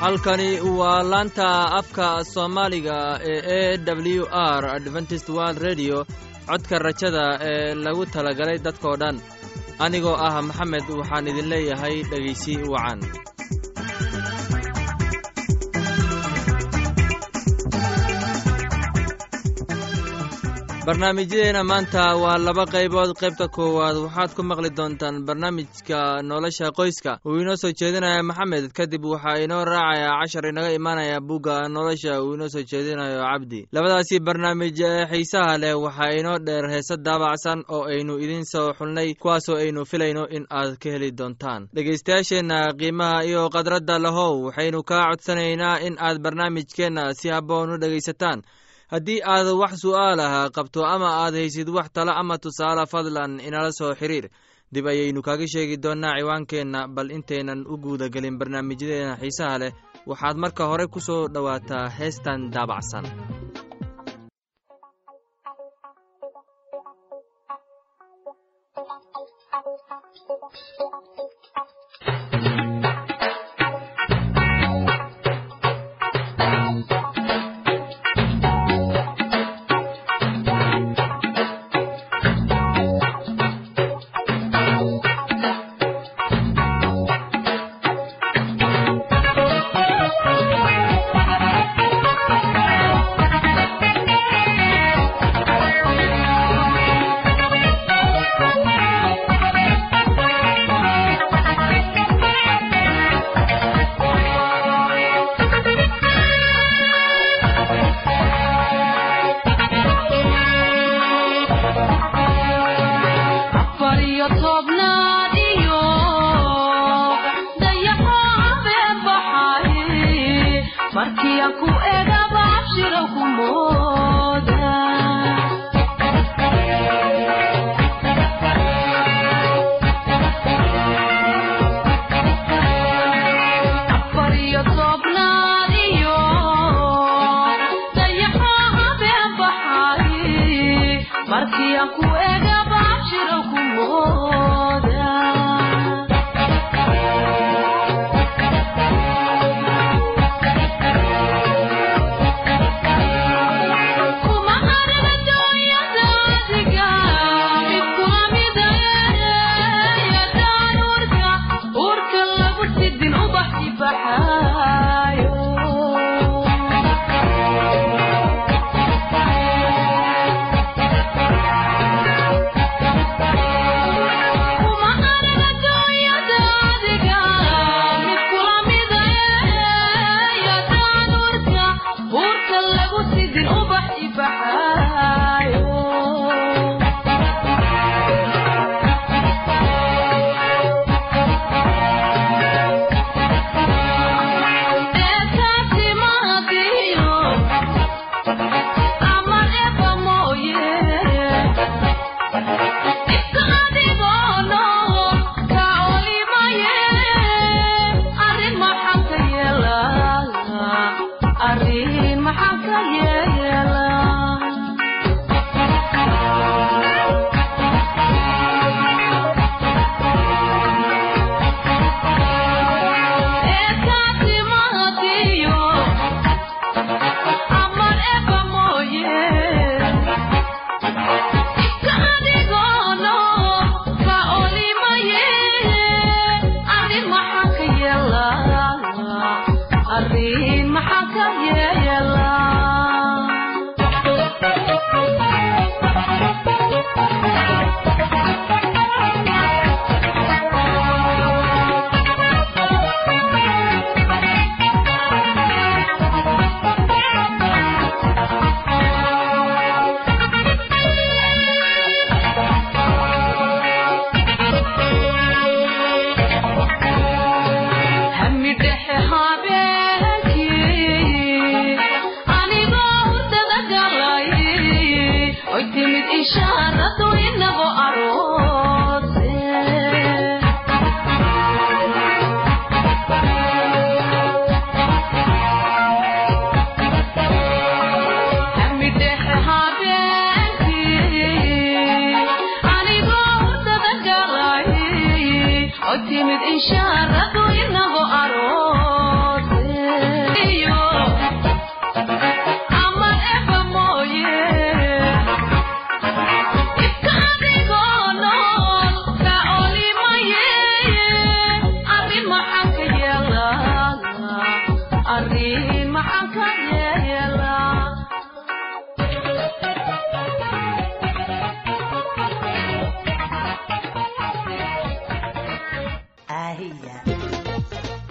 halkani waa laanta afka Soomaaliga ee AWR Adventist World Radio codka rajada ee lagu talagalay dadkoo dhan anigoo ah Maxamed waxaan idin leeyahay dhageysi wacan barnaamijyadeena maanta waa laba qaybood qaybta koowaad waxaad ku maqli doontaan barnaamijka nolosha qoyska uu inoo soo jeedinayo Maxamed kadib waxa inoo raacaya cashar inaga imaanaya buugga nolosha uu inoo soo jeedinayo Cabdi labadaasi barnaamij ee xiisaha leh waxa inoo dheer heesad daabacsan oo aynu idin soo xulnay kuwaas oo aynu filayno in aad ka heli doontaan dhageystayaasheena qiimaha iyo qadradda lahow waxaynu ka codsanaynaa in aad barnaamijkeena si habboon u dhageysataan haddii aad wax su'aal ah qabto ama aad haysid wax talo ama tusaale fadlan inala soo xiriir dib ayaynu kaga sheegi doonaa ciwaankeenna bal intaynan u guuda galin barnaamijyadeena xiisaha leh waxaad marka hore ku soo dhawaataa heestan daabacsan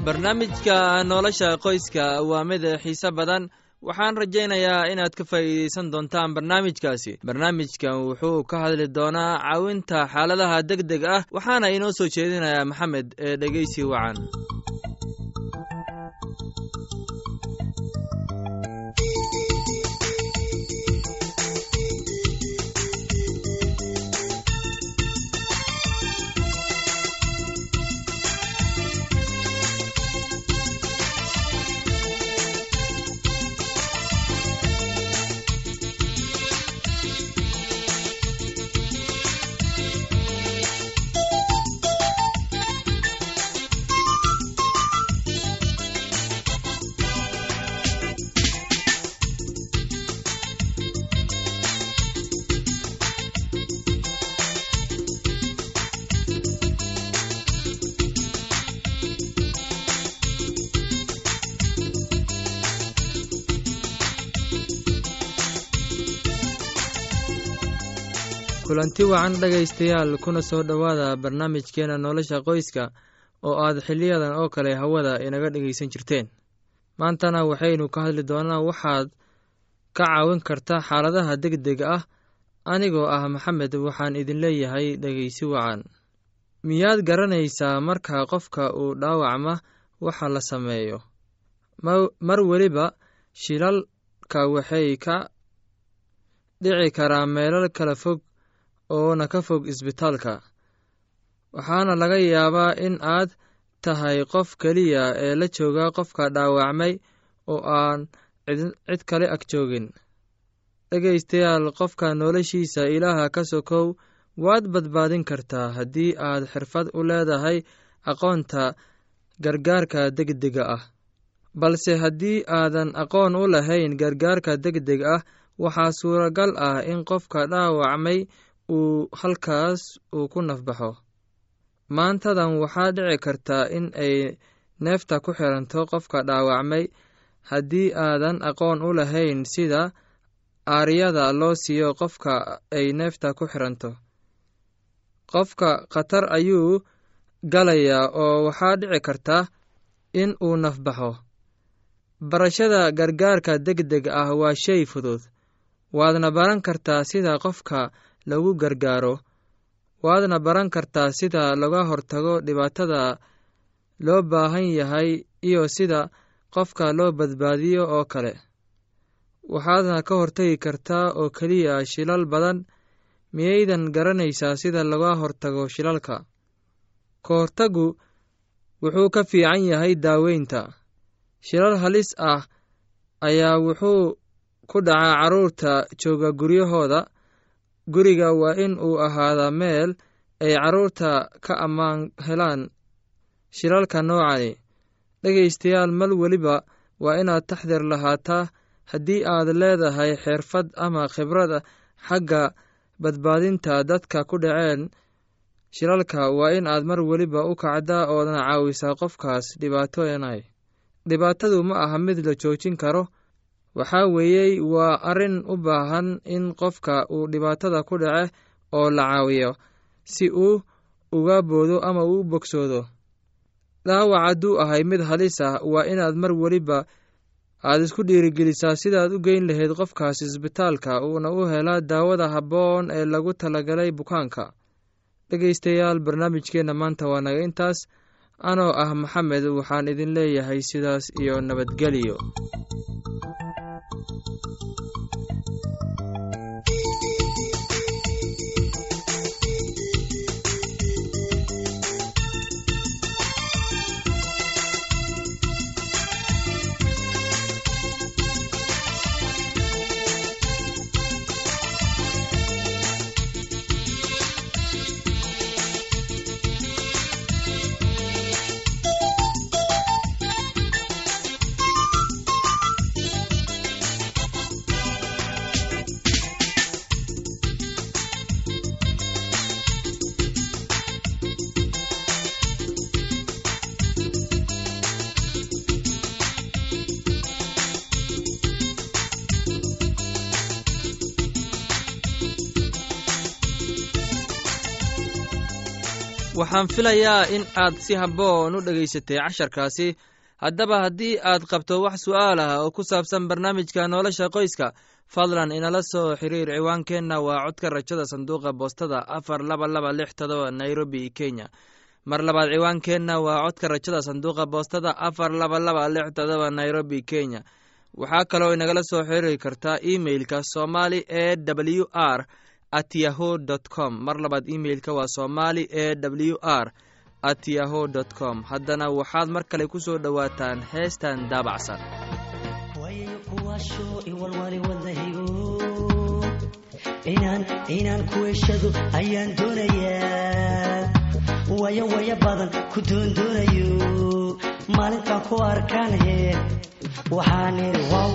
barnaamijka nolosha qoyska waa mid xiiso badan. waxaan rajaynayaa inaad ka faa'iidaysan doontaan barnaamijkaasi. barnaamijkan wuxuu ka hadli doonaa caawinta xaaladaha degdeg ah, waxaana inoo soo jeedinayaa maxamed ee dhegeysi wacan. kulanti wacan dhegaystayaal, kuna soo dhowaada barnaamijkeena nolosha qoyska oo aad xiliyadan oo kale hawada inaga dhegaysan jirteen. maantana waxaynu ka hadli doonaa waxaad ka caawin karta xaaladaha degdega ah. anigoo ah maxamed waxaan idin leeyahay dhegaysi wacan. miyaad garanaysaa marka qofka uu dhaawacma waxa la sameeyo? mar weliba shilalka waxay ka dhici karaa meelal kala fog oona ka fog isbitaalka, waxaana laga yaabaa in aad tahay qof keliya ee la jooga qofka dhaawacmay oo aan cid kale ag joogin. dhegaystayaal, qofka noloshiisa ilaaha ka sokow waad badbaadin kartaa haddii aad xirfad u leedahay aqoonta gargaarka degdega ah. balse haddii aadan aqoon u lahayn gargaarka degdeg ah, waxaa suuragal ah in qofka dhaawacmay uu halkaas ku nafbaxo. maantadan waxaa dhici karta in ay neefta ku xiranto qofka dhaawacmay haddii aadan aqoon u lahayn sida aaryada loo siiyo qofka ay neefta ku xiranto. qofka khatar ayuu galayaa oo waxaa dhici karta in uu nafbaxo. barashada gargaarka degdeg ah waa shay fudud. waadna baran kartaa sida qofka lagu gargaaro. waadna baran kartaa sida laga hortago dhibaatada loo baahan yahay iyo sida qofka loo badbaadiyo oo kale. waxaadna ka hortagi kartaa oo keliya shilal badan. miyaydan garanaysaa sida laga hortago shilalka? ka hortagu wuxuu ka fiican yahay daaweynta. shilal halis ah ayaa wuxuu ku dhacaa carruurta jooga guryahooda. guriga waa in uu ahaadaa meel ay carruurta ka ammaan helaan shilalka noocani. dhegaystayaal, mal weliba waa inaad taxdir lahaataa. haddii aad leedahay xirfad ama khibrad xagga badbaadinta dadka ku dhaceen shilalka, waa in aad mar weliba u kacdaa oodna caawisaa qofkaas dhibaatoonay. dhibaatadu ma aha mid la joojin karo. waxaa weeyey waa arrin u baahan in qofka uu dhibaatada ku dhace oo la caawiyo si uu uga boodo ama uu bogsoodo. dhaawac hadduu ahay mid halis ah, waa inaad mar weliba aad isku dhiirigelisaa sidaad u geyn lahayd qofkaas isbitaalka uuna u helaa daawada habboon ee lagu talagalay bukaanka. dhegaystayaal, barnaamijkeenna maanta waa naga intaas. anoo ah maxamed waxaan idin leeyahay sidaas iyo nabadgelyo. waxaan filayaa in aad si habboon u dhegaysatay casharkaasi. haddaba haddii aad qabto wax su'aal ah oo ku saabsan barnaamijka nolosha qoyska, fadlan inala soo xiriir. ciwaankeenna waa codka rajada sanduuqa boostada 4227 Nairobi, Kenya. mar labaad ciwaankeenna waa codka rajada sanduuqa boostada 4227 Nairobi, Kenya. waxaa kaloo inagala soo xiriiri kartaa emailka somali@yahoo.com. mar labaad emailka waa somali@yahoo.com. haddana waxaad mar kale ku soo dhowaataan heestan daabacsan. inaan kuweshado ayaan doonayaa, waya badan ku doondoonayo, maalintaan ku arkaan he waxaan idhi wow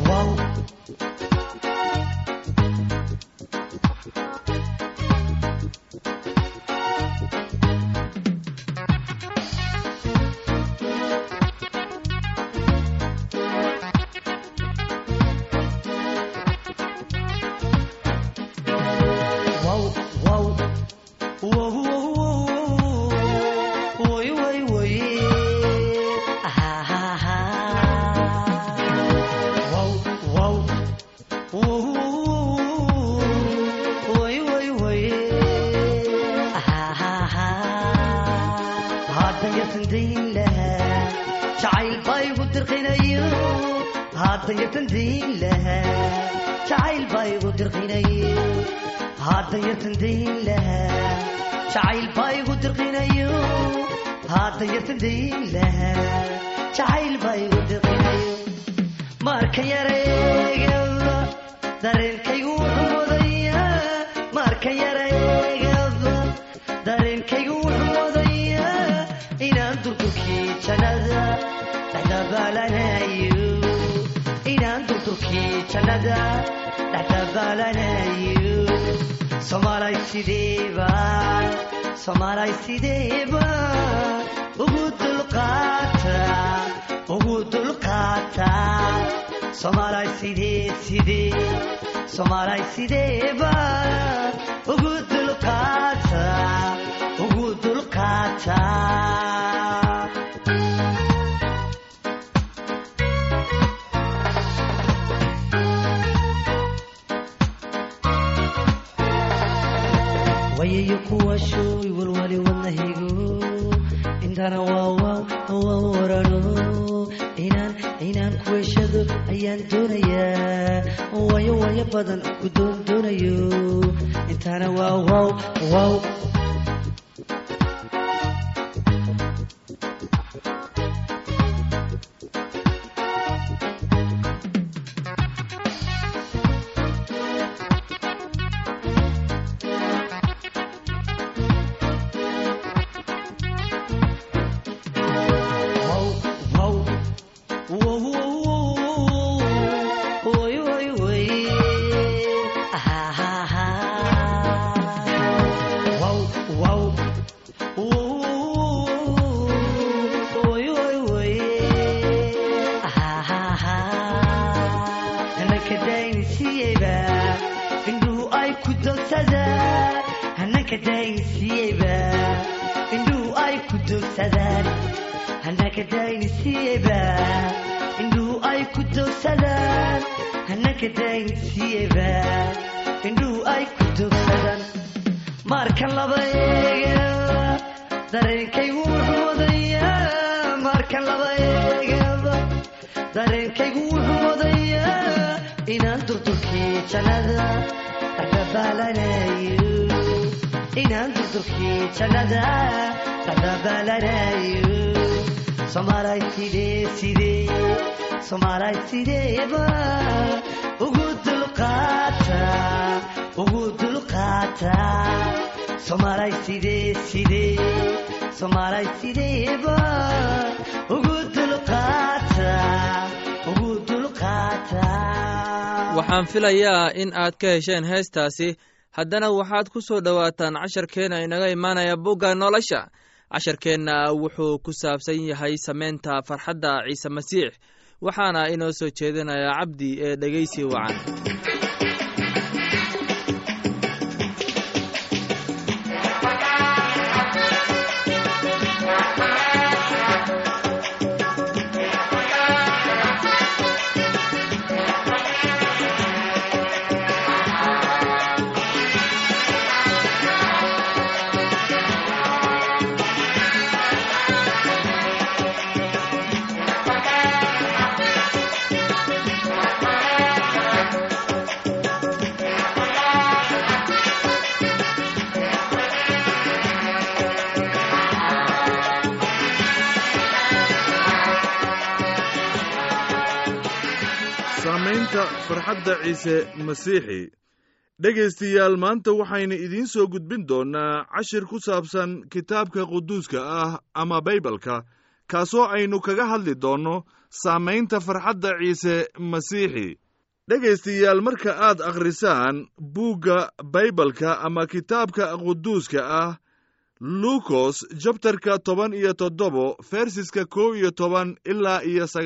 marka yareegaba dareenkaygu wuxuu wadayaa, marka yareegaba dareenkaygu wuxuu wadayaa inaan durdurkii jannada dhexdabaalanayo, inaan durdurkii jannada dhexdabaalanayo. Soomaalay sideebaan ugu dulqaataa, Soomaalay sideebaan ugu dulqaataa. wayayo kuwashooy walwali wadnahigo, intana waa warano, inaan kuweshado ayaan doonayaa, waya badan ku doondoonayo, intana waa wow markan laba eegaba dareenkaygu wuxuu wadayaa, markan laba eegaba dareenkaygu wuxuu wadayaa inaan durdurkii jannada dhexdabaalanayo, inaan durdurkii jannada dhexdabaalanayo. Soomaalay sideebaan ugu dulqaataa, Soomaalay sideebaan ugu dulqaataa. waxaan filayaa in aad ka hesheen heestaasi. haddana waxaad ku soo dhowaataan casharkeenna inaga imaanaya bugga nolosha. casharkeenna wuxuu ku saabsan yahay samaynta farxadda ciise masiix, waxaana inoo soo jeedinayaa cabdi ee dhegaysi wacan. saamaynta farxadda ciise masiixi. dhegaystayaal, maanta waxaynu idiin soo gudbin doonnaa cashir ku saabsan kitaabka quduuska ah ama baybalka, kaasoo aynu kaga hadli doonno saamaynta farxadda ciise masiixi. dhegaystayaal, marka aad akhrisaan buugga baybalka ama kitaabka quduuska ah, luukos jabtarka 17 fersiska 11 ilaa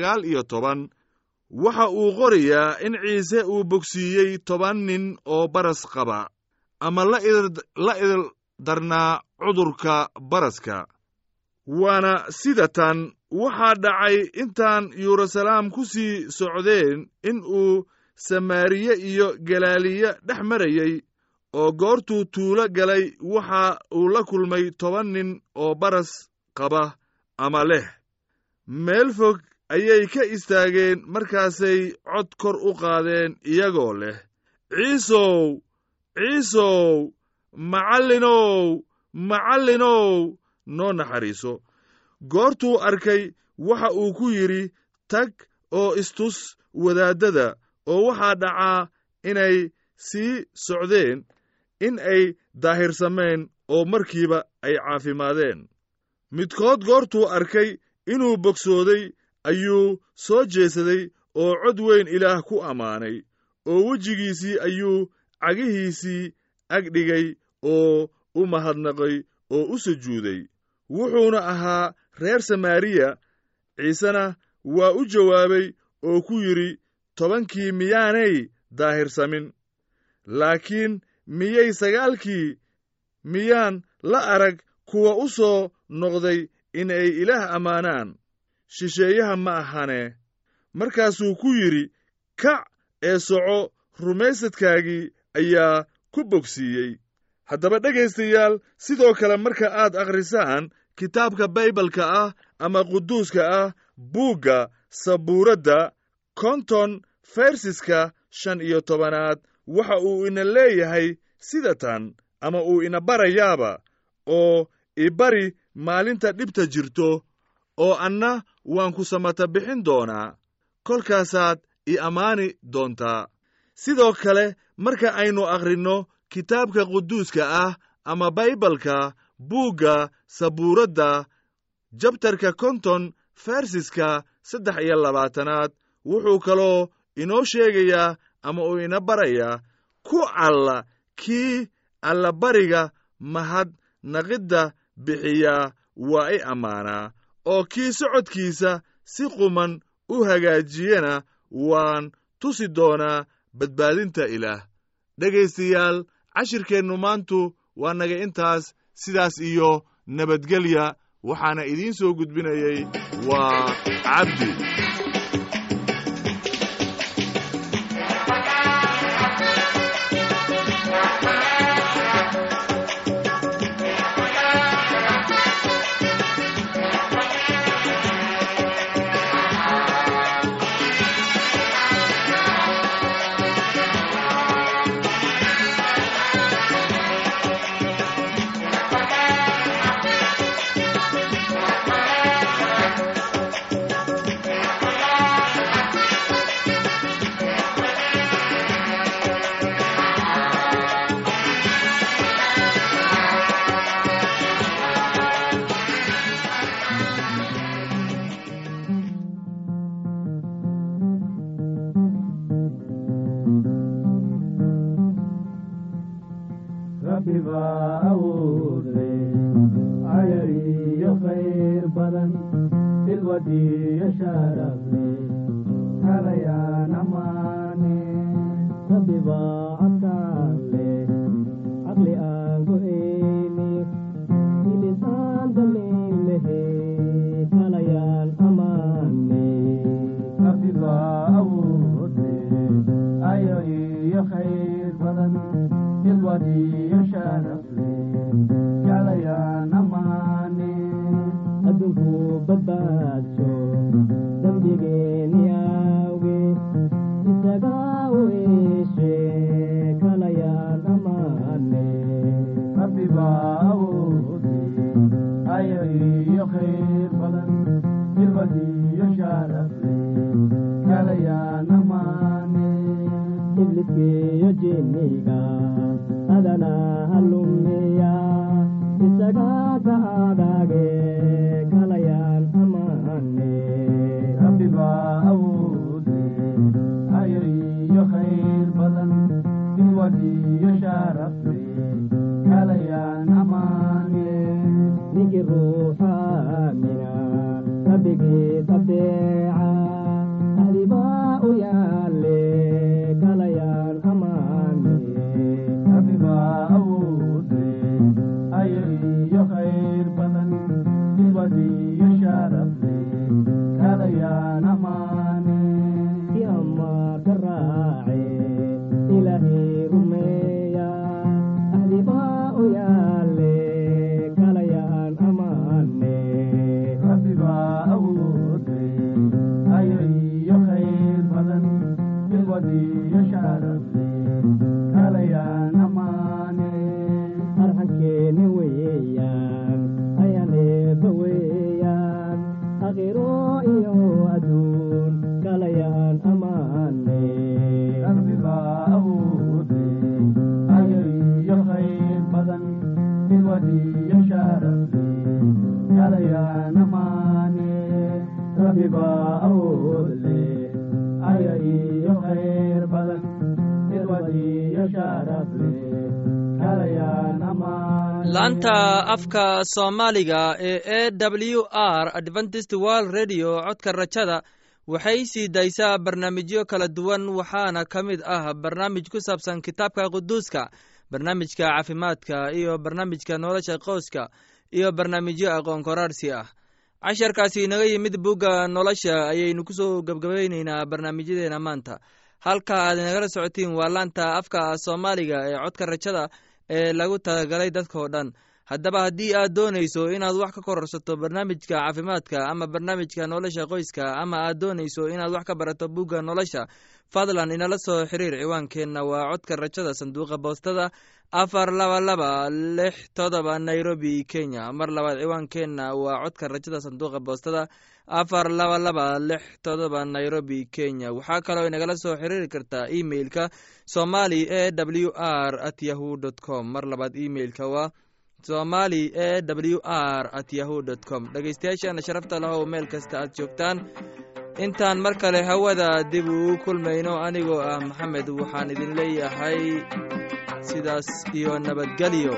19, waxa uu qorayaa in ciise uu bogsiiyey 10 nin oo baras qaba ama la idil darnaa cudurka baraska. waana sida tan waxaa dhacay intaan yeruusalaam ku sii socdeen in uu samaariye iyo galaaliya dhex marayey, oo goortuu tuulo galay waxa uu la kulmay 10 nin oo baras qaba ama leh. meel fog ayay ka istaageen, markaasay cod kor u qaadeen iyagoo leh, ciisow ciisow, macallinow macallinow, noo naxariiso. goortuu arkay waxa uu ku yidhi, tag oo istus wadaaddada. oo waxaa dhacaa inay sii socdeen in ay daahirsameen oo markiiba ay caafimaadeen. midkood goortuu arkay inuu bogsooday ayuu soo jeesaday oo cod weyn ilaah ku ammaanay, oo wejigiisii ayuu cagihiisii agdhigay oo u mahadnaqay oo u sujuuday. wuxuuna ahaa reer samaariya. ciisena waa u jawaabay oo ku yidhi, 10kii miyaanay daahirsamin? laakiin miyay 9kii miyaan la arag kuwa u soo noqday inay ilaah ammaanaan? shisheeyaha ma ahane. markaasuu ku yidhi, kac ee soco, rumaysadkaagii ayaa ku bogsiiyey. haddaba dhegaystayaal, sidoo kale marka aad akhrisaan kitaabka baybalka ah ama quduuska ah, buugga sabuuradda 50 fersiska 15, waxa uu ina leeyahay sida tan, ama uu ina barayaaba, oo ibari maalinta dhibta jirto, oo anna waan ku samata bixin doonaa, kolkaasaad i ammaani doontaa. sidoo kale marka aynu akhrinno kitaabka quduuska ah ama baybalka, buugga sabuuradda jabtarka 50 fersiska 23, wuxuu kaloo inoo sheegayaa ama uu ina barayaa, ku alla kii allabariga mahad naqidda bixiyaa waa i ammaanaa, oo kii socodkiisa si quman u hagaajiyana waan tusi doonaa badbaadinta ilaah. dhegaystayaal, cashirkeennu maantu waa naga intaas. sidaas iyo nabadgelya. waxaana idiin soo gudbinayey waa cabdi. Kala ya namane ibliskiyo jinniga adana halumiya isaga ka adage kalayaan amaane rabbi baa awoode ayriyo khayr badan bilwadiyo sharafle kalayaan amaane nigi ruuxa mina rabbigii tabeeca ahlibaa u yaale kalayaan amaane rabbi baa awoode ayriyo khayr badan bilwadiyo sharafle kalayaan amaane ki amaa ka raace ilaahay rumeeya ahlibaa u yaale kalayaan amaane rabbi baa awoode ayriyo khayr badan bilwadiyo sharafle kalayaan amaane arxankeeni weeyaan ayaan eebba weeyaan akhiro iyo adduun kalayaan amaane rabbi baa awoode ayriyo khayr badan bilwadiyo sharafle kalayaan amaane rabbi baa awoodle ayriyo khayr badan bilwadiyo sharafle kalayaan amaane laanta afka soomaaliga ee w r adventist world radio codka rajada waxay sii daysaa barnaamijyo kala duwan waxaana ka mid ah barnaamij ku saabsan kitaabka quduuska barnaamijka caafimaadka iyo barnaamijka nolosha qoyska iyo barnaamijyo aqoon koraarsi ah casharkaasi inaga yimid bugga nolosha ayaynu ku soo gebgabaynaynaa barnaamijyadeena maanta halka aad inagala socotiin waa laanta afka soomaaliga ee codka rajada ee lagu talagalay dadkao dhan haddaba haddii aad doonayso inaad wax ka kororsato barnaamijka caafimaadka ama barnaamijka nolosha qoyska ama aad doonayso inaad wax ka barato bugga nolosha fadlan inala soo xiriir ciwaankeenna waa codka rajada sanduuqa boostada 42267 nairobi kenya mar labaad ciwaankeenna waa codka rajada sanduuqa boostada 42267 nairobi kenya waxaa kaloo inagala soo xiriiri kartaa emailka somali@awr@yahoo.com mar labaad emailka waa somali@awr@yahoo.com dhegeystayaashaana sharafta lahow meel kasta aad joogtaan intaan mar kale hawada dib ugu kulmayno anigoo ah maxamed waxaan idin leeyahay sidaas iyo nabadgelyo